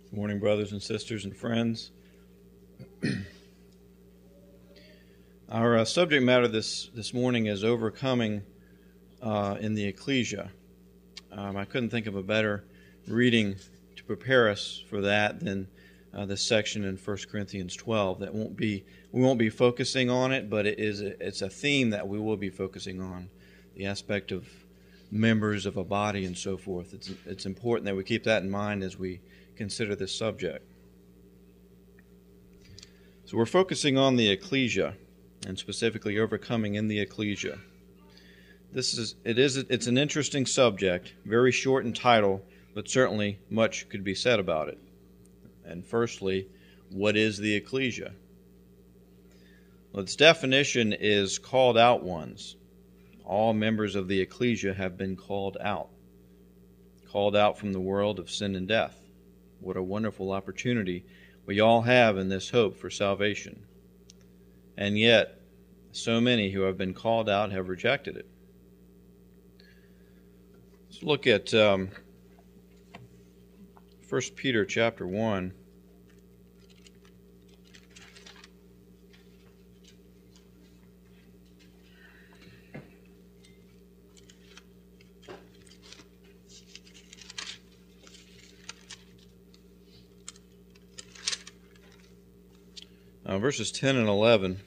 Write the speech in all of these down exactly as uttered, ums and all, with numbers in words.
Good morning, brothers and sisters and friends. Our uh, subject matter this, this morning is overcoming uh, in the ecclesia. Um, I couldn't think of a better reading to prepare us for that than uh, this section in First Corinthians twelve. That won't be we won't be focusing on it, but it is a, it's a theme that we will be focusing on, the aspect of members of a body and so forth. It's it's important that we keep that in mind as we consider this subject. So we're focusing on the ecclesia, and specifically overcoming in the ecclesia. This is it is it's an interesting subject, very short in title, but certainly much could be said about it. And firstly, what is the ecclesia? Well, its definition is called out ones. All members of the ecclesia have been called out, called out from the world of sin and death. What a wonderful opportunity we all have in this hope for salvation. And yet, so many who have been called out have rejected it. Let's look at um, First Peter chapter one. Uh, verses ten and eleven.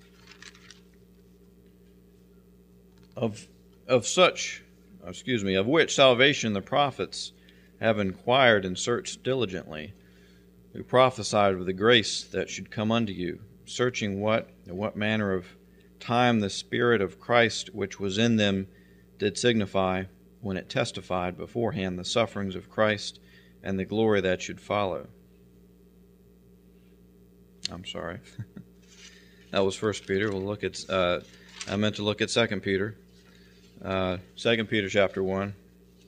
Of of such, excuse me, of which salvation the prophets have inquired and searched diligently, who prophesied of the grace that should come unto you, searching what and what manner of time the Spirit of Christ which was in them did signify, when it testified beforehand the sufferings of Christ and the glory that should follow. I'm sorry. That was First Peter. We'll look at. Uh, I meant to look at Second Peter. Uh, Second Peter chapter one,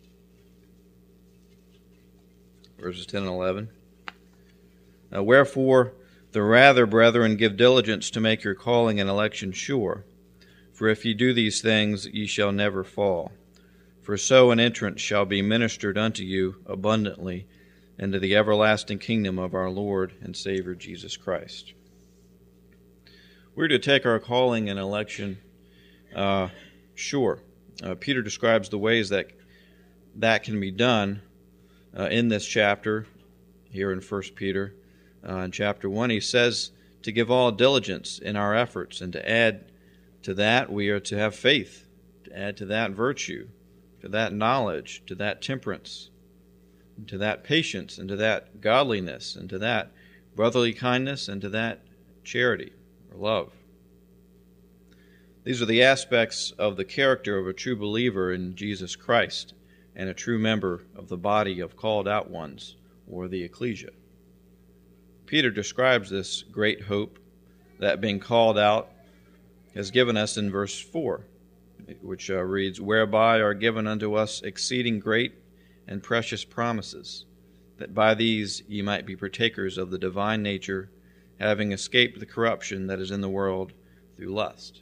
verses ten and eleven. Uh, Wherefore, the rather, brethren, give diligence to make your calling and election sure. For if ye do these things, ye shall never fall. For so an entrance shall be ministered unto you abundantly into the everlasting kingdom of our Lord and Savior Jesus Christ. We're to take our calling and election uh, sure. Uh, Peter describes the ways that that can be done uh, in this chapter, here in First Peter. Uh, in chapter one, he says to give all diligence in our efforts, and to add to that, we are to have faith, to add to that virtue, to that knowledge, to that temperance, to that patience, and to that godliness, and to that brotherly kindness, and to that charity or love. These are the aspects of the character of a true believer in Jesus Christ and a true member of the body of called out ones, or the ecclesia. Peter describes this great hope that being called out has given us in verse four, which uh, reads, Whereby are given unto us exceeding great and precious promises, that by these ye might be partakers of the divine nature, having escaped the corruption that is in the world through lust.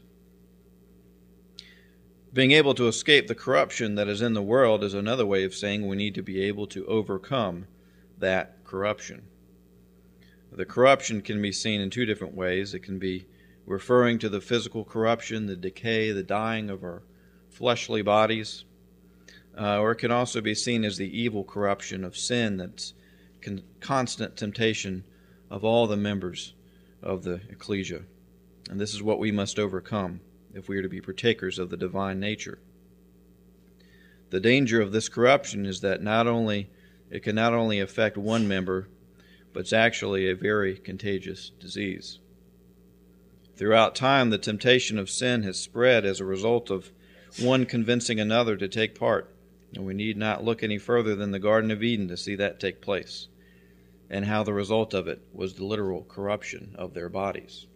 Being able to escape the corruption that is in the world is another way of saying we need to be able to overcome that corruption. The corruption can be seen in two different ways. It can be referring to the physical corruption, the decay, the dying of our fleshly bodies, Uh, or it can also be seen as the evil corruption of sin that's con- constant temptation of all the members of the ecclesia. And this is what we must overcome if we are to be partakers of the divine nature. The danger of this corruption is that not only it can not only affect one member, but it's actually a very contagious disease. Throughout time, the temptation of sin has spread as a result of one convincing another to take part. And we need not look any further than the Garden of Eden to see that take place, and how the result of it was the literal corruption of their bodies.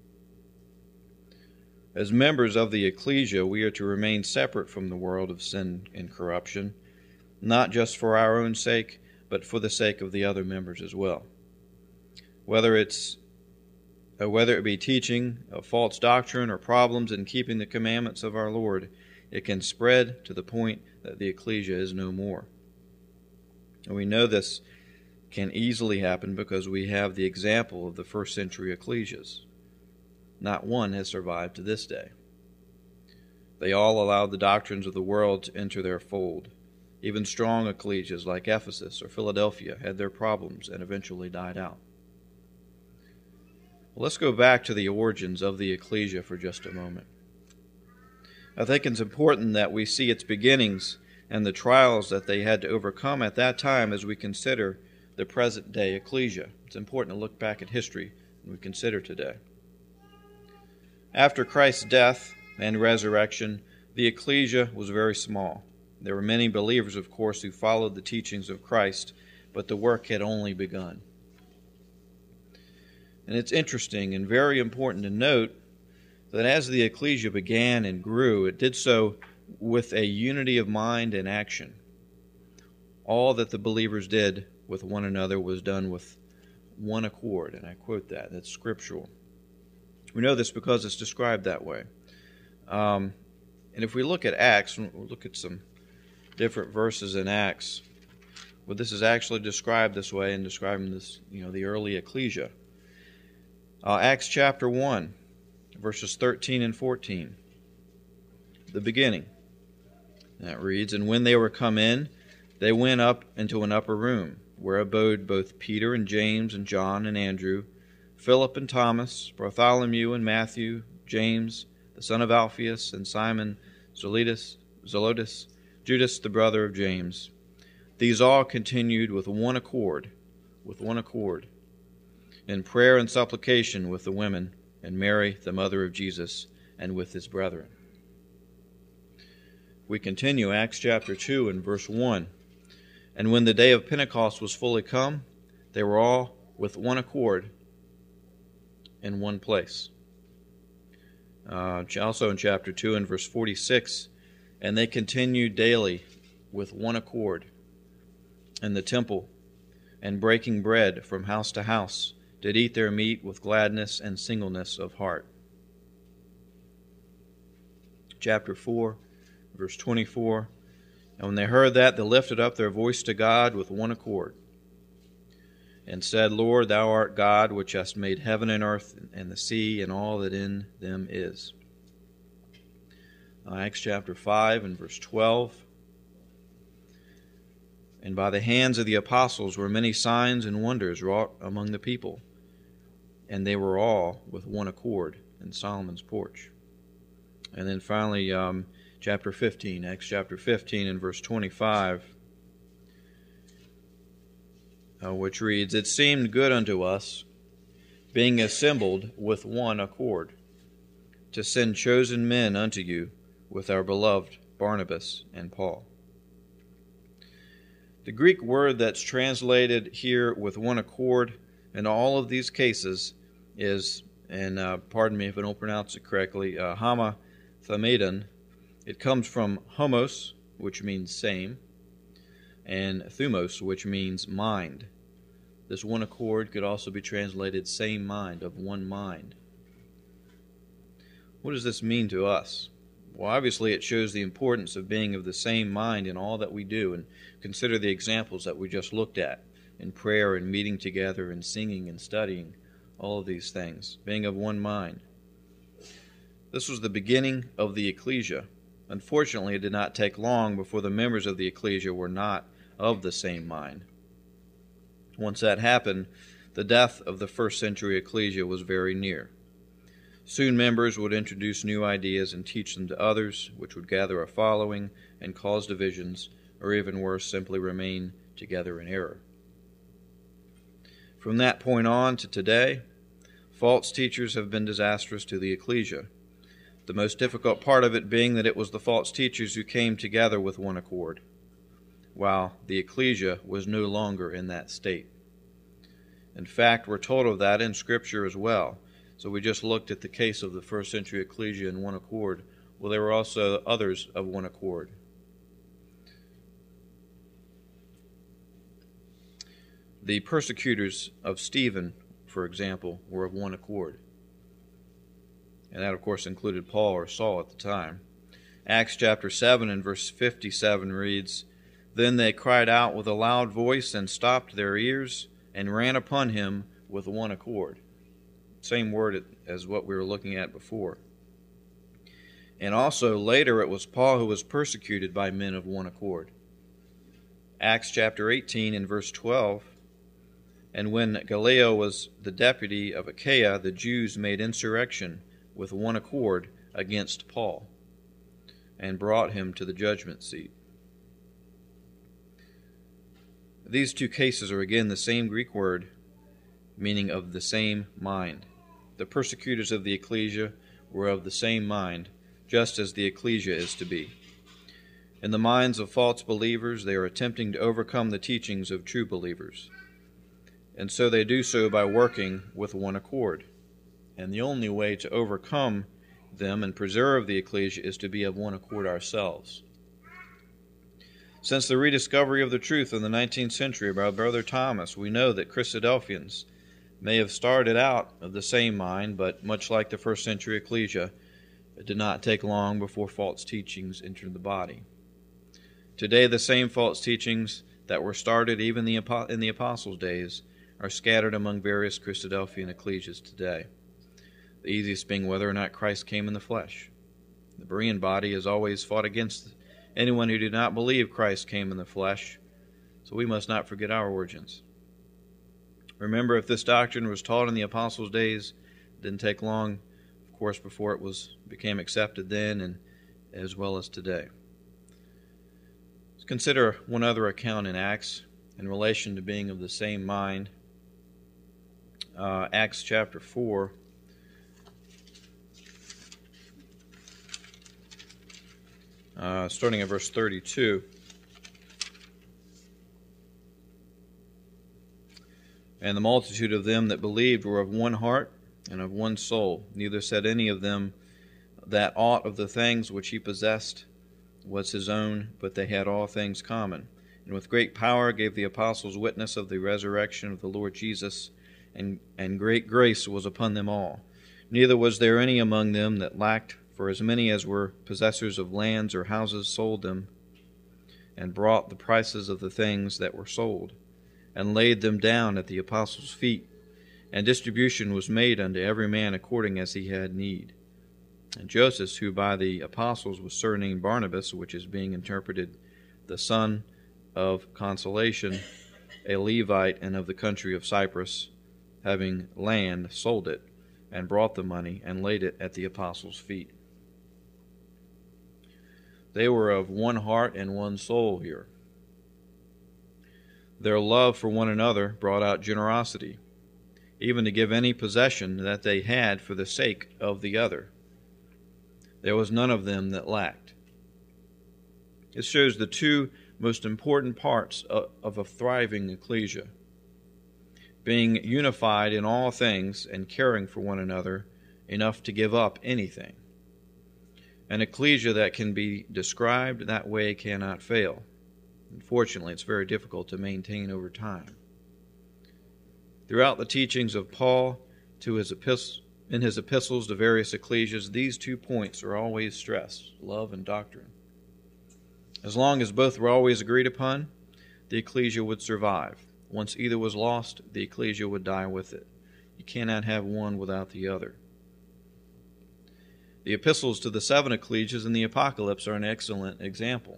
As members of the ecclesia, we are to remain separate from the world of sin and corruption, not just for our own sake, but for the sake of the other members as well. Whether it's uh, whether it be teaching a false doctrine or problems in keeping the commandments of our Lord, it can spread to the point that the ecclesia is no more. And we know this can easily happen because we have the example of the first century ecclesias. Not one has survived to this day. They all allowed the doctrines of the world to enter their fold. Even strong ecclesias like Ephesus or Philadelphia had their problems and eventually died out. Well, let's go back to the origins of the ecclesia for just a moment. I think it's important that we see its beginnings and the trials that they had to overcome at that time as we consider the present-day ecclesia. It's important to look back at history and we consider today. After Christ's death and resurrection, the ecclesia was very small. There were many believers, of course, who followed the teachings of Christ, but the work had only begun. And it's interesting and very important to note that as the ecclesia began and grew, it did so with a unity of mind and action. All that the believers did with one another was done with one accord, and I quote that. That's scriptural. We know this because it's described that way. Um, and if we look at Acts, we'll look at some different verses in Acts, well, this is actually described this way in describing this, you know, the early ecclesia. Uh, Acts chapter one, verses thirteen and fourteen. The beginning. That reads, "And when they were come in, they went up into an upper room, where abode both Peter and James and John and Andrew, Philip and Thomas, Bartholomew and Matthew, James, the son of Alphaeus, and Simon, Zelotes, Zelotes, Judas, the brother of James. These all continued with one accord, with one accord, in prayer and supplication with the women, and Mary, the mother of Jesus, and with his brethren." We continue, Acts chapter two and verse one. "And when the day of Pentecost was fully come, they were all with one accord in one place." Uh, also in chapter two and verse forty-six, "And they continued daily with one accord in the temple, and breaking bread from house to house, did eat their meat with gladness and singleness of heart." Chapter four, verse twenty-four, "And when they heard that, they lifted up their voice to God with one accord, and said, Lord, thou art God, which hast made heaven and earth, and the sea, and all that in them is." Acts chapter five and verse twelve, "And by the hands of the apostles were many signs and wonders wrought among the people, and they were all with one accord in Solomon's porch." And then finally, um, chapter fifteen, Acts chapter fifteen and verse twenty-five, uh, which reads, "It seemed good unto us, being assembled with one accord, to send chosen men unto you, with our beloved Barnabas and Paul." The Greek word that's translated here with one accord in all of these cases is, and uh, pardon me if I don't pronounce it correctly, uh, hama thamedon. It comes from homos, which means same, and thumos, which means mind. This one accord could also be translated same mind, of one mind. What does this mean to us? Well, obviously it shows the importance of being of the same mind in all that we do, and consider the examples that we just looked at in prayer and meeting together and singing and studying, all of these things, being of one mind. This was the beginning of the ecclesia. Unfortunately, it did not take long before the members of the ecclesia were not of the same mind. Once that happened, the death of the first century ecclesia was very near. Soon members would introduce new ideas and teach them to others, which would gather a following and cause divisions, or even worse, simply remain together in error. From that point on to today, false teachers have been disastrous to the ecclesia. The most difficult part of it being that it was the false teachers who came together with one accord, while the ecclesia was no longer in that state. In fact, we're told of that in Scripture as well. So we just looked at the case of the first century ecclesia in one accord. Well, there were also others of one accord. The persecutors of Stephen, for example, were of one accord. And that, of course, included Paul or Saul at the time. Acts chapter seven and verse fifty-seven reads, Then they cried out with a loud voice and stopped their ears and ran upon him with one accord. Same word as what we were looking at before. And also later it was Paul who was persecuted by men of one accord. Acts chapter eighteen and verse twelve. And when Gallio was the deputy of Achaia, the Jews made insurrection with one accord against Paul and brought him to the judgment seat. These two cases are again the same Greek word, meaning of the same mind. The persecutors of the ecclesia were of the same mind, just as the ecclesia is to be. In the minds of false believers, they are attempting to overcome the teachings of true believers. And so they do so by working with one accord. And the only way to overcome them and preserve the ecclesia is to be of one accord ourselves. Since the rediscovery of the truth in the nineteenth century by Brother Thomas, we know that Christadelphians may have started out of the same mind, but much like the first century ecclesia, it did not take long before false teachings entered the body. Today, the same false teachings that were started even in the apostles' days are scattered among various Christadelphian ecclesias today. The easiest being whether or not Christ came in the flesh. The Berean body has always fought against anyone who did not believe Christ came in the flesh, so we must not forget our origins. Remember, if this doctrine was taught in the apostles' days, it didn't take long, of course, before it was became accepted then and as well as today. Let's consider one other account in Acts in relation to being of the same mind. Uh, Acts chapter four. Uh, starting at verse thirty-two. And the multitude of them that believed were of one heart and of one soul. Neither said any of them that aught of the things which he possessed was his own, but they had all things common. And with great power gave the apostles witness of the resurrection of the Lord Jesus, and, and great grace was upon them all. Neither was there any among them that lacked, for as many as were possessors of lands or houses sold them, and brought the prices of the things that were sold, and laid them down at the apostles' feet. And distribution was made unto every man according as he had need. And Joseph, who by the apostles was surnamed Barnabas, which is being interpreted the son of consolation, a Levite and of the country of Cyprus, having land, sold it, and brought the money, and laid it at the apostles' feet. They were of one heart and one soul here. Their love for one another brought out generosity, even to give any possession that they had for the sake of the other. There was none of them that lacked. It shows the two most important parts of a thriving ecclesia: being unified in all things and caring for one another enough to give up anything. An ecclesia that can be described that way cannot fail. Unfortunately, it's very difficult to maintain over time. Throughout the teachings of Paul to his epistles, in his epistles to various ecclesias, these two points are always stressed: love and doctrine. As long as both were always agreed upon, the ecclesia would survive. Once either was lost, the ecclesia would die with it. You cannot have one without the other. The epistles to the seven ecclesias in the Apocalypse are an excellent example.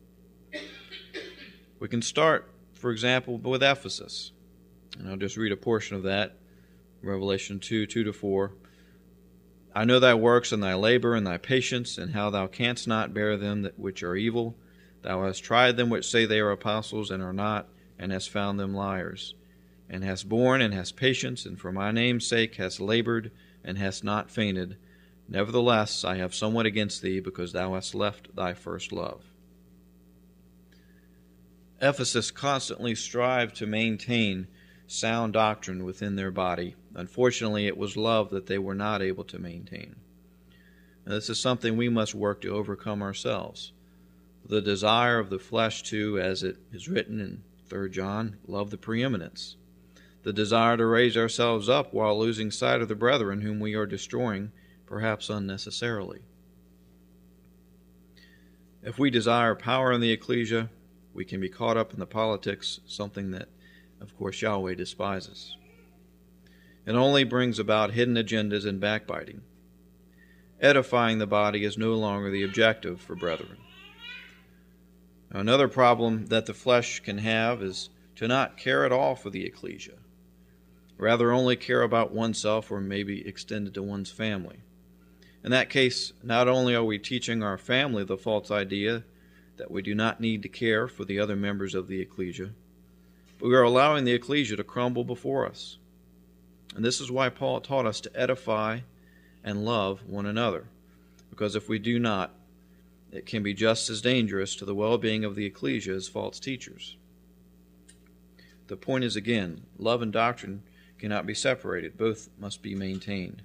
We can start, for example, with Ephesus. And I'll just read a portion of that. Revelation two, two to four. I know thy works and thy labor and thy patience, and how thou canst not bear them that which are evil. Thou hast tried them which say they are apostles and are not, and hast found them liars. And hast borne and hast patience, and for my name's sake hast labored and hast not fainted. Nevertheless, I have somewhat against thee, because thou hast left thy first love. Ephesus constantly strived to maintain sound doctrine within their body. Unfortunately, it was love that they were not able to maintain. And this is something we must work to overcome ourselves. The desire of the flesh, too, as it is written in Third John, love the preeminence. The desire to raise ourselves up while losing sight of the brethren whom we are destroying, perhaps unnecessarily. If we desire power in the ecclesia, we can be caught up in the politics, something that, of course, Yahweh despises. It only brings about hidden agendas and backbiting. Edifying the body is no longer the objective for brethren. Now, another problem that the flesh can have is to not care at all for the ecclesia, rather only care about oneself or maybe extended to one's family. In that case, not only are we teaching our family the false idea that we do not need to care for the other members of the ecclesia, but we are allowing the ecclesia to crumble before us. And this is why Paul taught us to edify and love one another, because if we do not, it can be just as dangerous to the well-being of the ecclesia as false teachers. The point is, again, love and doctrine cannot be separated. Both must be maintained.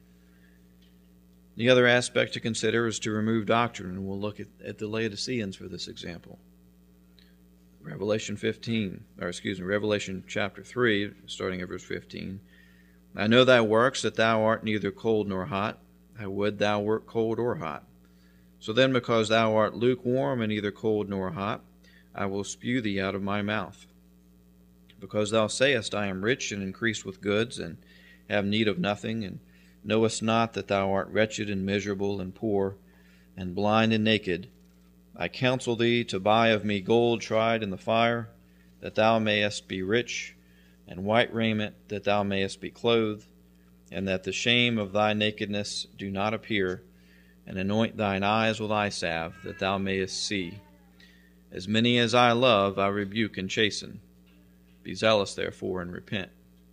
The other aspect to consider is to remove doctrine, and we'll look at, at the Laodiceans for this example. Revelation fifteen, or excuse me, Revelation chapter three, starting at verse fifteen. I know thy works, that thou art neither cold nor hot. I would thou wert cold or hot. So then, because thou art lukewarm and neither cold nor hot, I will spew thee out of my mouth. Because thou sayest, I am rich and increased with goods, and have need of nothing, and knowest not that thou art wretched and miserable and poor, and blind and naked, I counsel thee to buy of me gold tried in the fire, that thou mayest be rich, and white raiment, that thou mayest be clothed, and that the shame of thy nakedness do not appear, and anoint thine eyes with eye salve, that thou mayest see. As many as I love, I rebuke and chasten. Be zealous, therefore, and repent.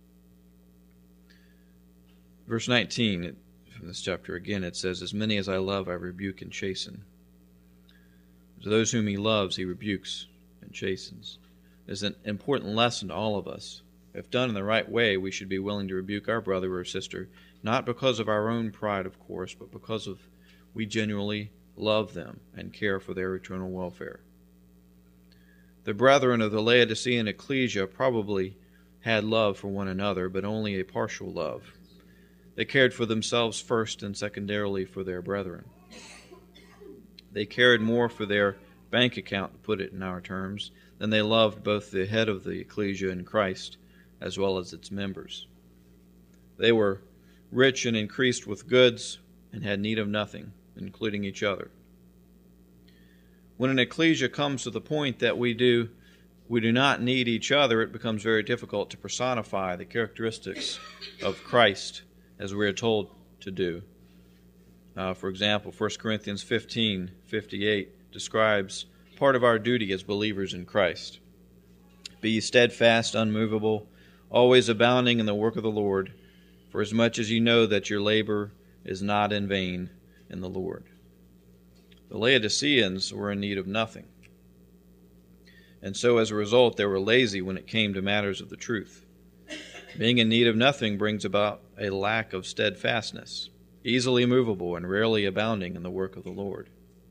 Verse nineteen from this chapter, again, it says, As many as I love, I rebuke and chasten. To those whom he loves, he rebukes and chastens. It's an important lesson to all of us. If done in the right way, we should be willing to rebuke our brother or sister, not because of our own pride, of course, but because of we genuinely love them and care for their eternal welfare. The brethren of the Laodicean ecclesia probably had love for one another, but only a partial love. They cared for themselves first and secondarily for their brethren. They cared more for their bank account, to put it in our terms, than they loved both the head of the ecclesia in Christ as well as its members. They were rich and increased with goods and had need of nothing, including each other. When an ecclesia comes to the point that we do we do not need each other, it becomes very difficult to personify the characteristics of Christ as we are told to do. Uh, for example, First Corinthians fifteen fifty-eight describes part of our duty as believers in Christ. Be ye steadfast, unmovable, always abounding in the work of the Lord, for as much as ye know that your labor is not in vain in the Lord. The Laodiceans were in need of nothing, and so as a result they were lazy when it came to matters of the truth. Being in need of nothing brings about a lack of steadfastness, easily movable and rarely abounding in the work of the Lord.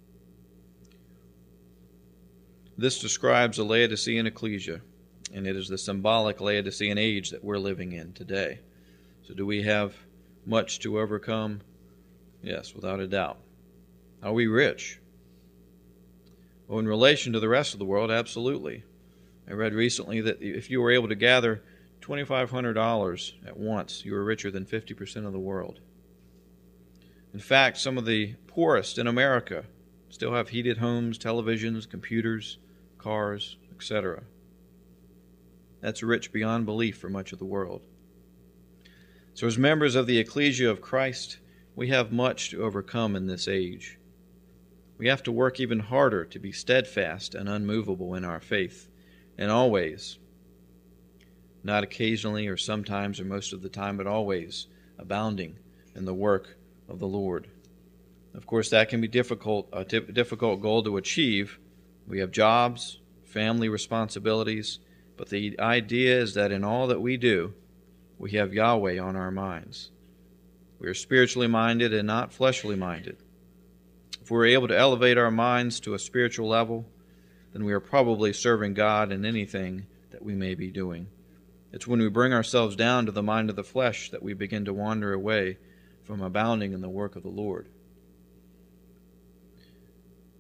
This describes the Laodicean ecclesia, and it is the symbolic Laodicean age that we're living in today. So do we have much to overcome? Yes, without a doubt. Are we rich? Well, in relation to the rest of the world, absolutely. I read recently that if you were able to gather two thousand five hundred dollars at once, you were richer than fifty percent of the world. In fact, some of the poorest in America still have heated homes, televisions, computers, cars, et cetera. That's rich beyond belief for much of the world. So as members of the ecclesia of Christ, we have much to overcome in this age. We have to work even harder to be steadfast and unmovable in our faith, and always, not occasionally or sometimes or most of the time, but always abounding in the work of the Lord. Of course, that can be difficult, a difficult goal to achieve. We have jobs, family responsibilities, but the idea is that in all that we do, we have Yahweh on our minds. We are spiritually minded and not fleshly minded. If we're able to elevate our minds to a spiritual level, then we are probably serving God in anything that we may be doing. It's when we bring ourselves down to the mind of the flesh that we begin to wander away from abounding in the work of the Lord.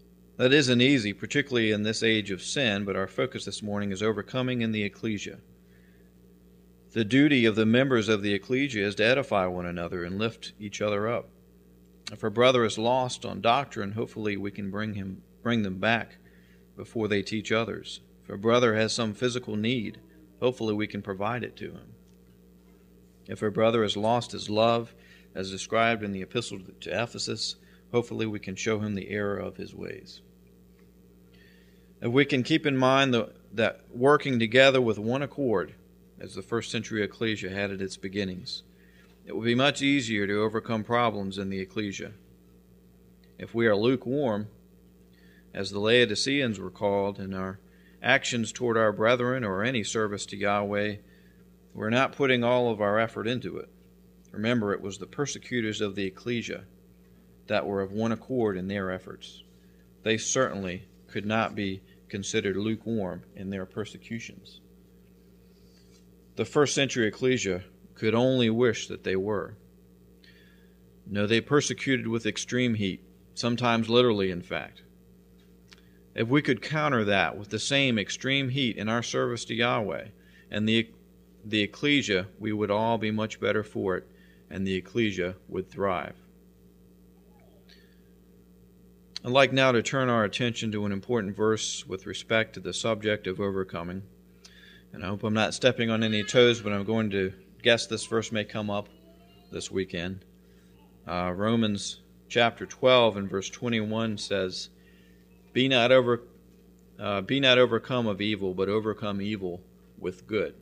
That isn't easy, particularly in this age of sin, but our focus this morning is overcoming in the ecclesia. The duty of the members of the ecclesia is to edify one another and lift each other up. If our brother is lost on doctrine, hopefully we can bring him, bring them back before they teach others. If a brother has some physical need, hopefully we can provide it to him. If a brother has lost his love, as described in the epistle to Ephesus, hopefully we can show him the error of his ways. If we can keep in mind the, that working together with one accord, as the first century ecclesia had at its beginnings, it will be much easier to overcome problems in the ecclesia. If we are lukewarm, as the Laodiceans were called, in our actions toward our brethren or any service to Yahweh, we're not putting all of our effort into it. Remember, it was the persecutors of the ecclesia that were of one accord in their efforts. They certainly could not be considered lukewarm in their persecutions. The first century ecclesia could only wish that they were. No, they persecuted with extreme heat, sometimes literally, in fact. If we could counter that with the same extreme heat in our service to Yahweh and the, the ecclesia, we would all be much better for it, and the ecclesia would thrive. I'd like now to turn our attention to an important verse with respect to the subject of overcoming. And I hope I'm not stepping on any toes, but I'm going to guess this verse may come up this weekend. Uh, Romans chapter twelve and verse twenty-one says, Be not over, uh, be not overcome of evil, but overcome evil with good.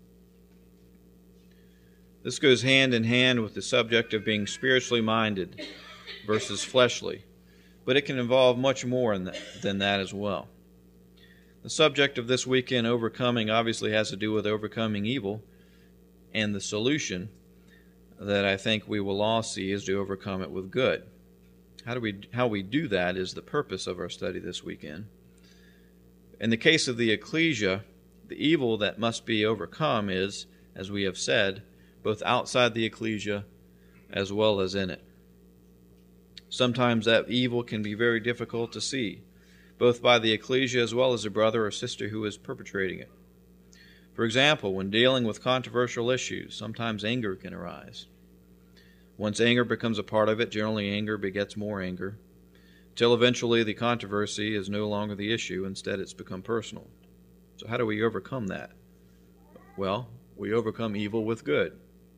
This goes hand in hand with the subject of being spiritually minded versus fleshly, but it can involve much more than that as well. The subject of this weekend, overcoming, obviously has to do with overcoming evil, and the solution that I think we will all see is to overcome it with good. How do we how we do that is the purpose of our study this weekend. In the case of the ecclesia, the evil that must be overcome is, as we have said, both outside the ecclesia as well as in it. Sometimes that evil can be very difficult to see, both by the ecclesia as well as a brother or sister who is perpetrating it. For example, when dealing with controversial issues, sometimes anger can arise. Once anger becomes a part of it, generally anger begets more anger, till eventually the controversy is no longer the issue. Instead, it's become personal. So how do we overcome that? Well, we overcome evil with good.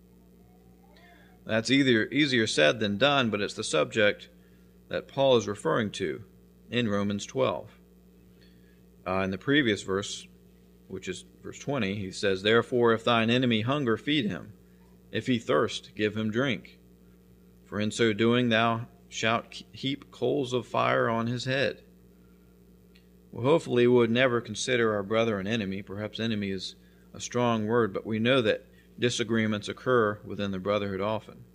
That's either easier said than done, but it's the subject that Paul is referring to in Romans twelve. Uh, in the previous verse, which is verse twenty, he says, Therefore, if thine enemy hunger, feed him. If he thirst, give him drink. For in so doing thou shalt heap coals of fire on his head. Well, hopefully we would never consider our brother an enemy. Perhaps enemy is a strong word, but we know that disagreements occur within the brotherhood often.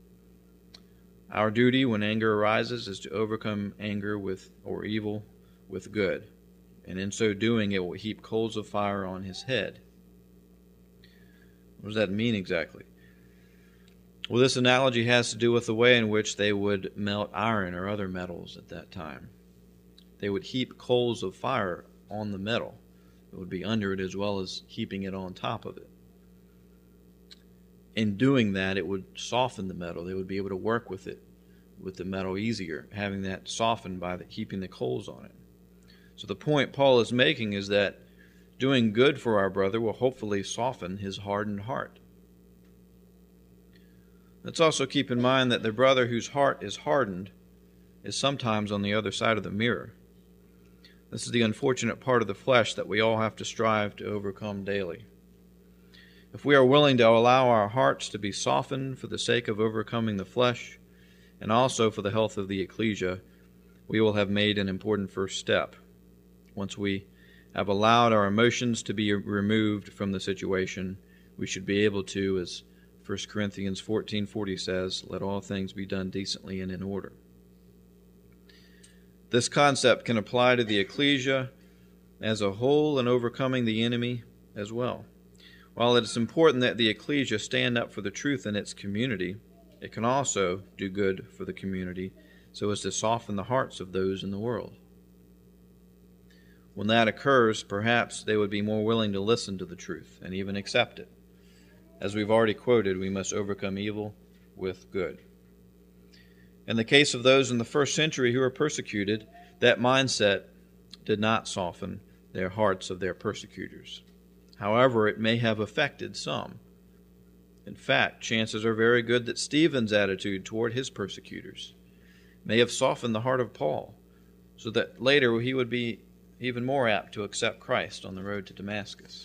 Our duty when anger arises is to overcome anger with or evil with good, and in so doing it will heap coals of fire on his head. What does that mean exactly? Well, this analogy has to do with the way in which they would melt iron or other metals at that time. They would heap coals of fire on the metal. It would be under it as well as heaping it on top of it. In doing that, it would soften the metal. They would be able to work with it, with the metal easier, having that softened by the, heaping the coals on it. So the point Paul is making is that doing good for our brother will hopefully soften his hardened heart. Let's also keep in mind that the brother whose heart is hardened is sometimes on the other side of the mirror. This is the unfortunate part of the flesh that we all have to strive to overcome daily. If we are willing to allow our hearts to be softened for the sake of overcoming the flesh, and also for the health of the ecclesia, we will have made an important first step. Once we have allowed our emotions to be removed from the situation, we should be able to, as First Corinthians fourteen forty says, let all things be done decently and in order. This concept can apply to the ecclesia as a whole and overcoming the enemy as well. While it is important that the ecclesia stand up for the truth in its community, it can also do good for the community so as to soften the hearts of those in the world. When that occurs, perhaps they would be more willing to listen to the truth and even accept it. As we've already quoted, we must overcome evil with good. In the case of those in the first century who were persecuted, that mindset did not soften their hearts of their persecutors. However, it may have affected some. In fact, chances are very good that Stephen's attitude toward his persecutors may have softened the heart of Paul, so that later he would be even more apt to accept Christ on the road to Damascus.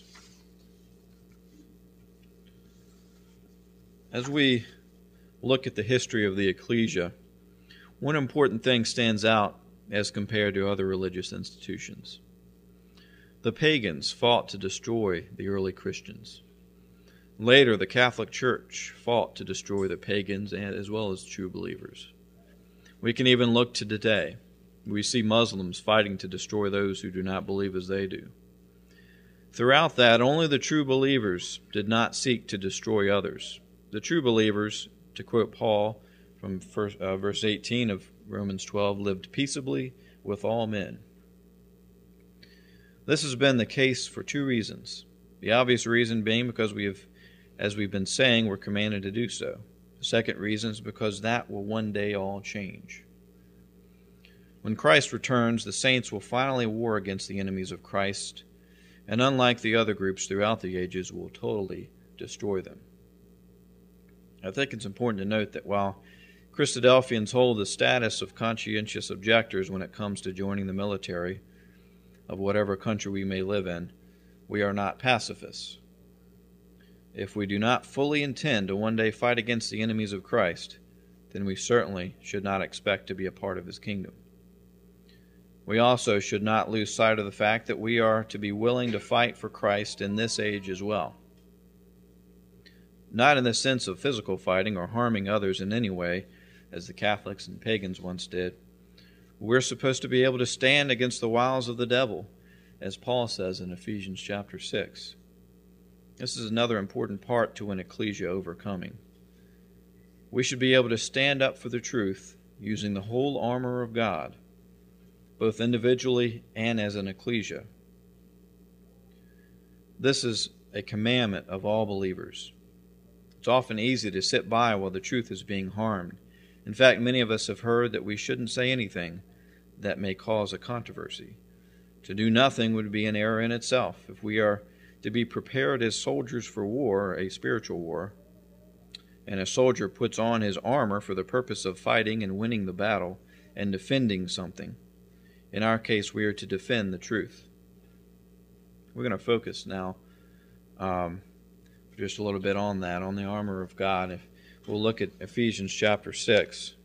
As we look at the history of the ecclesia, one important thing stands out as compared to other religious institutions. The pagans fought to destroy the early Christians. Later, the Catholic Church fought to destroy the pagans and as well as true believers. We can even look to today. We see Muslims fighting to destroy those who do not believe as they do. Throughout that, only the true believers did not seek to destroy others. The true believers, to quote Paul from first, uh, verse eighteen of Romans twelve, lived peaceably with all men. This has been the case for two reasons. The obvious reason being because we have, as we've been saying, we're commanded to do so. The second reason is because that will one day all change. When Christ returns, the saints will finally war against the enemies of Christ, and unlike the other groups throughout the ages, will totally destroy them. I think it's important to note that while Christadelphians hold the status of conscientious objectors when it comes to joining the military of whatever country we may live in, we are not pacifists. If we do not fully intend to one day fight against the enemies of Christ, then we certainly should not expect to be a part of his kingdom. We also should not lose sight of the fact that we are to be willing to fight for Christ in this age as well. Not in the sense of physical fighting or harming others in any way, as the Catholics and pagans once did. We're supposed to be able to stand against the wiles of the devil, as Paul says in Ephesians chapter six. This is another important part to an ecclesia overcoming. We should be able to stand up for the truth using the whole armor of God, both individually and as an ecclesia. This is a commandment of all believers. It's often easy to sit by while the truth is being harmed. In fact, many of us have heard that we shouldn't say anything that may cause a controversy. To do nothing would be an error in itself. If we are to be prepared as soldiers for war, a spiritual war, and a soldier puts on his armor for the purpose of fighting and winning the battle and defending something, in our case, we are to defend the truth. We're going to focus now um, just a little bit on that, on the armor of God. If we'll look at Ephesians chapter six.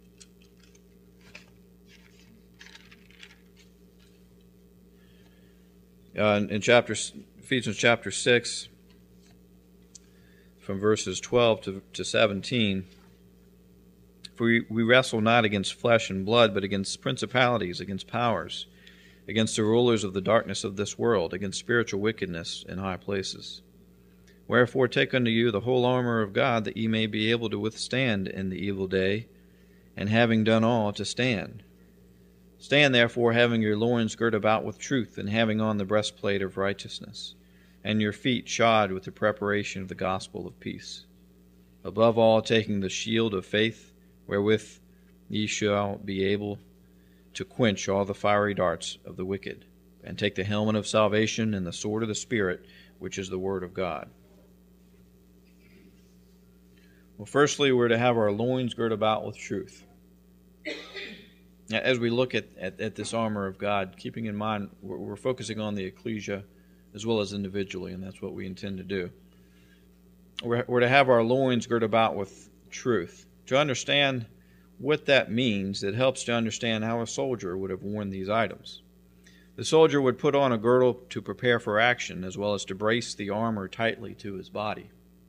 Uh, in chapter Ephesians chapter six, from verses twelve to, to seventeen, for we, we wrestle not against flesh and blood, but against principalities, against powers, against the rulers of the darkness of this world, against spiritual wickedness in high places. Wherefore take unto you the whole armor of God, that ye may be able to withstand in the evil day, and having done all, to stand. Stand therefore, having your loins girt about with truth, and having on the breastplate of righteousness, and your feet shod with the preparation of the gospel of peace. Above all, taking the shield of faith, wherewith ye shall be able to quench all the fiery darts of the wicked, and take the helmet of salvation and the sword of the Spirit, which is the word of God. Well, firstly, we're to have our loins girt about with truth. As we look at, at, at this armor of God, keeping in mind we're, we're focusing on the ecclesia as well as individually, and that's what we intend to do. We're, we're to have our loins girt about with truth. To understand what that means, it helps to understand how a soldier would have worn these items. The soldier would put on a girdle to prepare for action, as well as to brace the armor tightly to his body.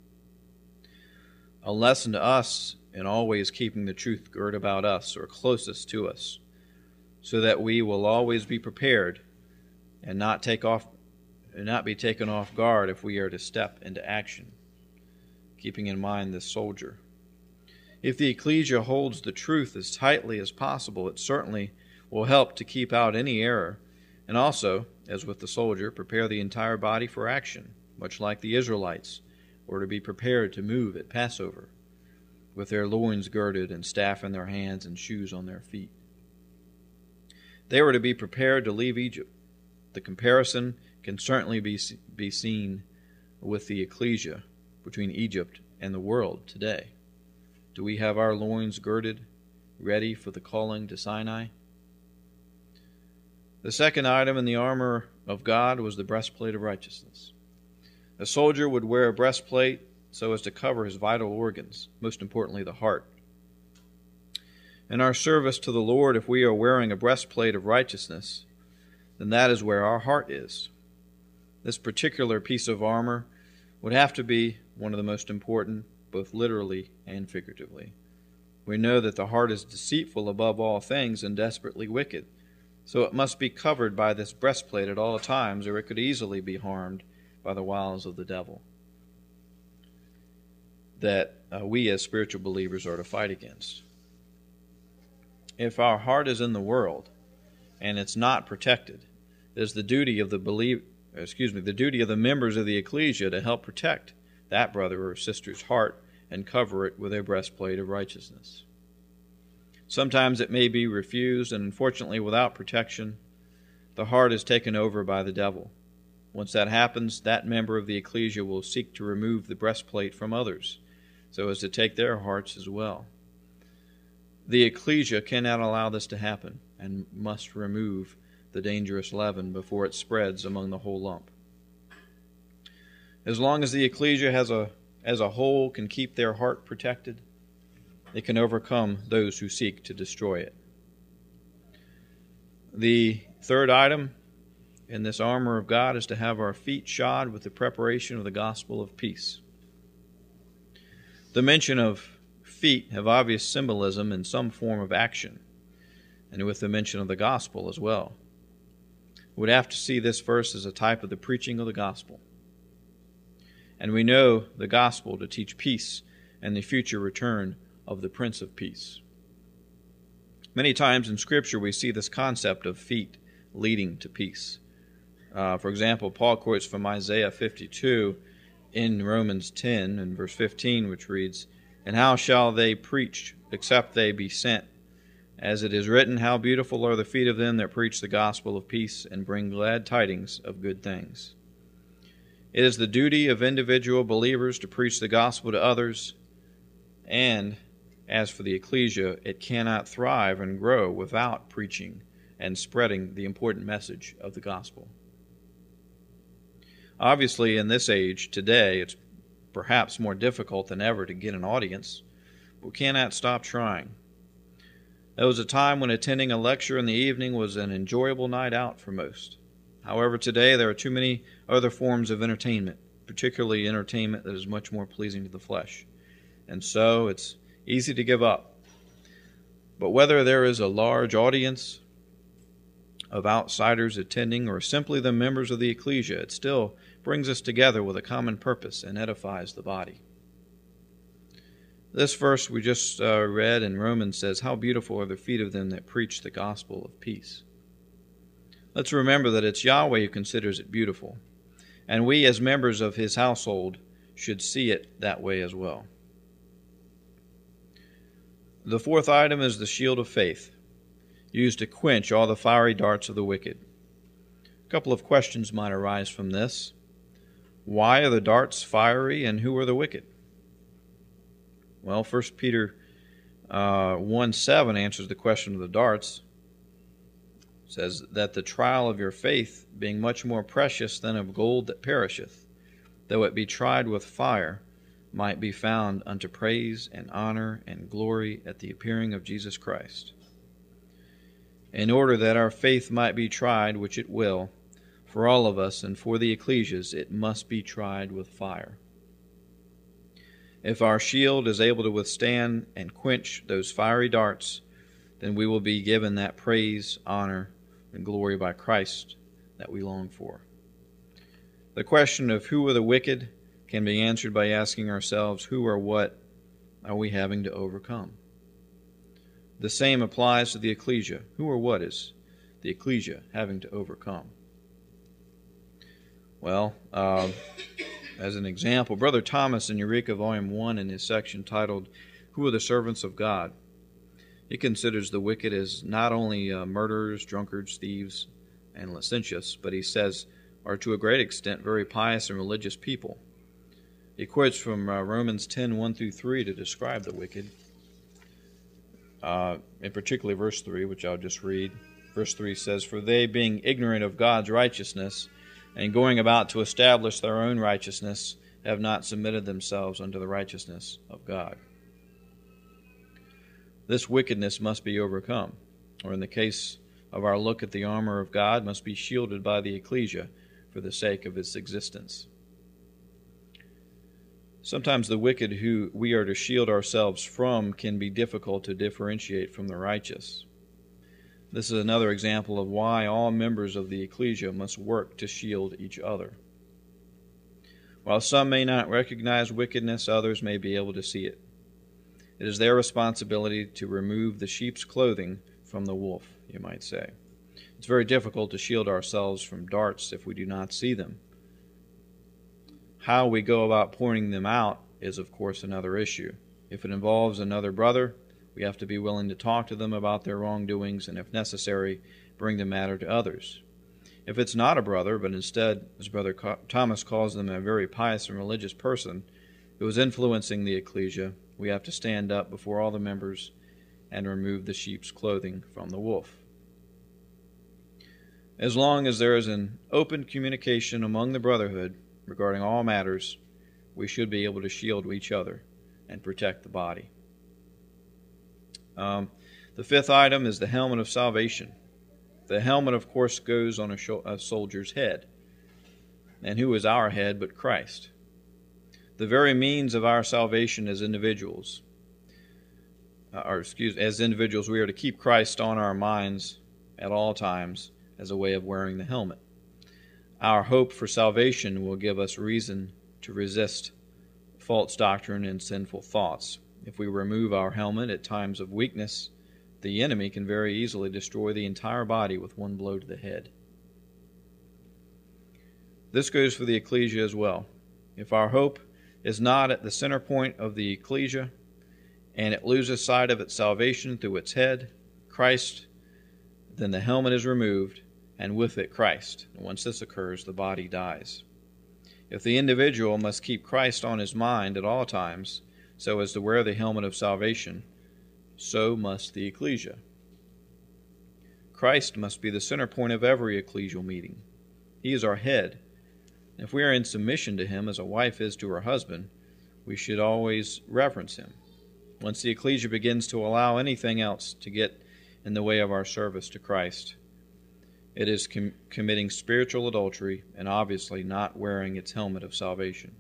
A lesson to us in always keeping the truth girt about us or closest to us, so that we will always be prepared and not take off and not be taken off guard if we are to step into action, keeping in mind this soldier. If the ecclesia holds the truth as tightly as possible, it certainly will help to keep out any error, and also as with the soldier, prepare the entire body for action, much like the Israelites were to be prepared to move at Passover, with their loins girded and staff in their hands and shoes on their feet. They were to be prepared to leave Egypt. The comparison can certainly be, be seen with the ecclesia between Egypt and the world today. Do we have our loins girded, ready for the calling to Sinai? The second item in the armor of God was the breastplate of righteousness. A soldier would wear a breastplate so as to cover his vital organs, most importantly the heart. In our service to the Lord, if we are wearing a breastplate of righteousness, then that is where our heart is. This particular piece of armor would have to be one of the most important, both literally and figuratively. We know that the heart is deceitful above all things and desperately wicked, so it must be covered by this breastplate at all times, or it could easily be harmed by the wiles of the devil that uh, we as spiritual believers are to fight against. If our heart is in the world and it's not protected, it is the duty of the believe, excuse me, the duty of the members of the ecclesia to help protect that brother or sister's heart and cover it with a breastplate of righteousness. Sometimes it may be refused, and unfortunately, without protection, the heart is taken over by the devil. Once that happens, that member of the ecclesia will seek to remove the breastplate from others, so as to take their hearts as well. The ecclesia cannot allow this to happen, and must remove the dangerous leaven before it spreads among the whole lump. As long as the ecclesia has a, as a whole can keep their heart protected, it can overcome those who seek to destroy it. The third item in this armor of God is to have our feet shod with the preparation of the gospel of peace. The mention of feet have obvious symbolism in some form of action, and with the mention of the gospel as well. We would have to see this verse as a type of the preaching of the gospel. And we know the gospel to teach peace and the future return of the Prince of Peace. Many times in Scripture we see this concept of feet leading to peace. Uh, for example, Paul quotes from Isaiah fifty-two in Romans ten and verse fifteen, which reads, "And how shall they preach except they be sent? As it is written, how beautiful are the feet of them that preach the gospel of peace and bring glad tidings of good things." It is the duty of individual believers to preach the gospel to others, and as for the ecclesia, it cannot thrive and grow without preaching and spreading the important message of the gospel. Obviously, in this age, today, it's perhaps more difficult than ever to get an audience, but we cannot stop trying. There was a time when attending a lecture in the evening was an enjoyable night out for most. However, today there are too many other forms of entertainment, particularly entertainment that is much more pleasing to the flesh. And so it's easy to give up. But whether there is a large audience of outsiders attending or simply the members of the ecclesia, it still brings us together with a common purpose and edifies the body. This verse we just uh, read in Romans says, "How beautiful are the feet of them that preach the gospel of peace." Let's remember that it's Yahweh who considers it beautiful, and we as members of His household should see it that way as well. The fourth item is the shield of faith, used to quench all the fiery darts of the wicked. A couple of questions might arise from this. Why are the darts fiery, and who are the wicked? Well, First Peter uh, one seven answers the question of the darts. It says that the trial of your faith, being much more precious than of gold that perisheth, though it be tried with fire, might be found unto praise and honor and glory at the appearing of Jesus Christ. In order that our faith might be tried, which it will, for all of us and for the ecclesias, it must be tried with fire. If our shield is able to withstand and quench those fiery darts, then we will be given that praise, honor, and glory by Christ that we long for. The question of who are the wicked can be answered by asking ourselves, who or what are we having to overcome? The same applies to the ecclesia. Who or what is the ecclesia having to overcome? Well, uh, as an example, Brother Thomas in Eureka Volume one in his section titled, Who are the Servants of God? He considers the wicked as not only uh, murderers, drunkards, thieves, and licentious, but he says are to a great extent very pious and religious people. He quotes from uh, Romans ten, one through three to describe the wicked, uh, in particular verse three, which I'll just read. Verse three says, For they, being ignorant of God's righteousness, and going about to establish their own righteousness, have not submitted themselves unto the righteousness of God. This wickedness must be overcome, or in the case of our look at the armor of God, must be shielded by the ecclesia for the sake of its existence. Sometimes the wicked who we are to shield ourselves from can be difficult to differentiate from the righteous. This is another example of why all members of the ecclesia must work to shield each other. While some may not recognize wickedness, others may be able to see it. It is their responsibility to remove the sheep's clothing from the wolf, you might say. It's very difficult to shield ourselves from darts if we do not see them. How we go about pointing them out is, of course, another issue. If it involves another brother, we have to be willing to talk to them about their wrongdoings and, if necessary, bring the matter to others. If it's not a brother, but instead, as Brother Thomas calls them, a very pious and religious person who is influencing the ecclesia, we have to stand up before all the members and remove the sheep's clothing from the wolf. As long as there is an open communication among the brotherhood regarding all matters, we should be able to shield each other and protect the body. Um, the fifth item is the helmet of salvation. The helmet, of course, goes on a, sh- a soldier's head. And who is our head but Christ? The very means of our salvation as individuals, uh, or excuse, as individuals, we are to keep Christ on our minds at all times as a way of wearing the helmet. Our hope for salvation will give us reason to resist false doctrine and sinful thoughts. If we remove our helmet at times of weakness, the enemy can very easily destroy the entire body with one blow to the head. This goes for the ecclesia as well. If our hope is not at the center point of the ecclesia, and it loses sight of its salvation through its head, Christ, then the helmet is removed, and with it Christ. And once this occurs, the body dies. If the individual must keep Christ on his mind at all times, so as to wear the helmet of salvation, so must the ecclesia. Christ must be the center point of every ecclesial meeting. He is our head. If we are in submission to him as a wife is to her husband, we should always reverence him. Once the ecclesia begins to allow anything else to get in the way of our service to Christ, it is com- committing spiritual adultery and obviously not wearing its helmet of salvation.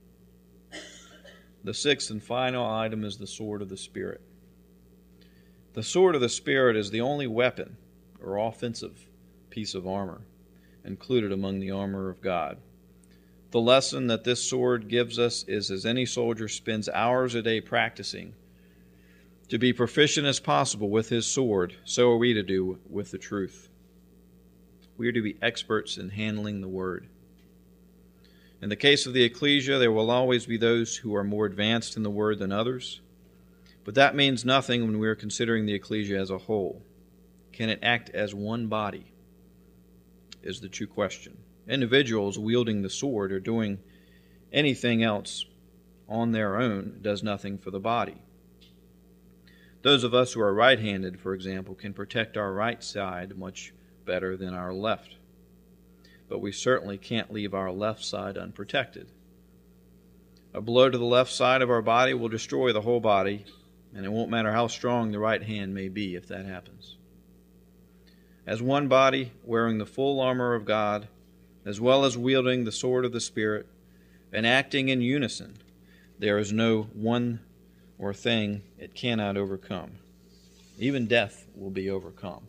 The sixth and final item is the sword of the Spirit. The sword of the Spirit is the only weapon or offensive piece of armor included among the armor of God. The lesson that this sword gives us is, as any soldier spends hours a day practicing to be proficient as possible with his sword, so are we to do with the truth. We are to be experts in handling the word. In the case of the ecclesia, there will always be those who are more advanced in the word than others, but that means nothing when we are considering the ecclesia as a whole. Can it act as one body? Is the true question. Individuals wielding the sword or doing anything else on their own does nothing for the body. Those of us who are right-handed, for example, can protect our right side much better than our left. But we certainly can't leave our left side unprotected. A blow to the left side of our body will destroy the whole body, and it won't matter how strong the right hand may be if that happens. As one body, wearing the full armor of God, as well as wielding the sword of the Spirit, and acting in unison, there is no one or thing it cannot overcome. Even death will be overcome.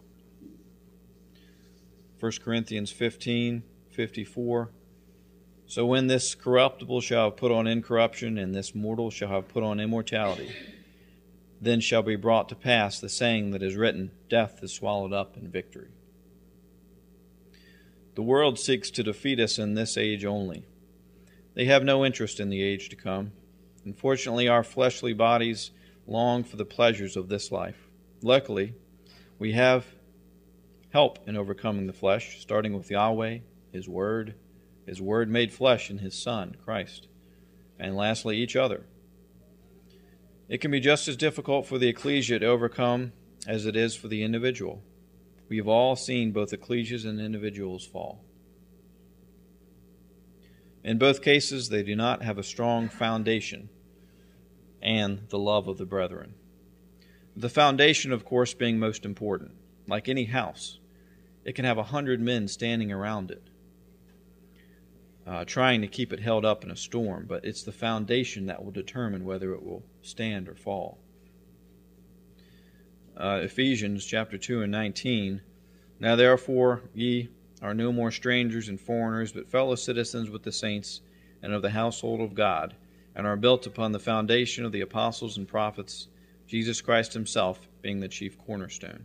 First Corinthians fifteen fifty-four. So when this corruptible shall have put on incorruption, and this mortal shall have put on immortality, then shall be brought to pass the saying that is written, Death is swallowed up in victory. The world seeks to defeat us in this age only. They have no interest in the age to come. Unfortunately, our fleshly bodies long for the pleasures of this life. Luckily, we have help in overcoming the flesh, starting with Yahweh, His Word, His Word made flesh in His Son, Christ, and lastly, each other. It can be just as difficult for the ecclesia to overcome as it is for the individual. We have all seen both ecclesias and individuals fall. In both cases, they do not have a strong foundation and the love of the brethren. The foundation, of course, being most important. Like any house, it can have a hundred men standing around it, uh, trying to keep it held up in a storm, but it's the foundation that will determine whether it will stand or fall. Uh, Ephesians chapter two and nineteen, Now therefore ye are no more strangers and foreigners, but fellow citizens with the saints and of the household of God, and are built upon the foundation of the apostles and prophets, Jesus Christ Himself being the chief cornerstone.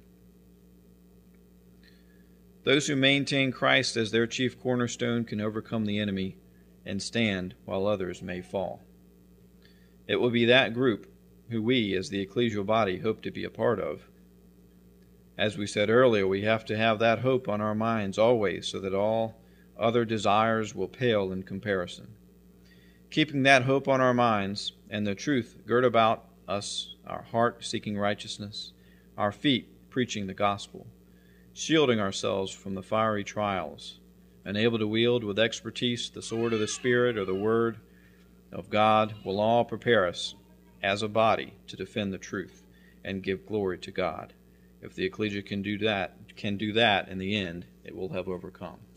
Those who maintain Christ as their chief cornerstone can overcome the enemy and stand while others may fall. It will be that group who we, as the ecclesial body, hope to be a part of. As we said earlier, we have to have that hope on our minds always, so that all other desires will pale in comparison. Keeping that hope on our minds and the truth girt about us, our heart seeking righteousness, our feet preaching the gospel, shielding ourselves from the fiery trials, and able to wield with expertise the sword of the Spirit or the Word of God, will all prepare us as a body to defend the truth and give glory to God. If the ecclesia can do that, can do that in the end, it will have overcome.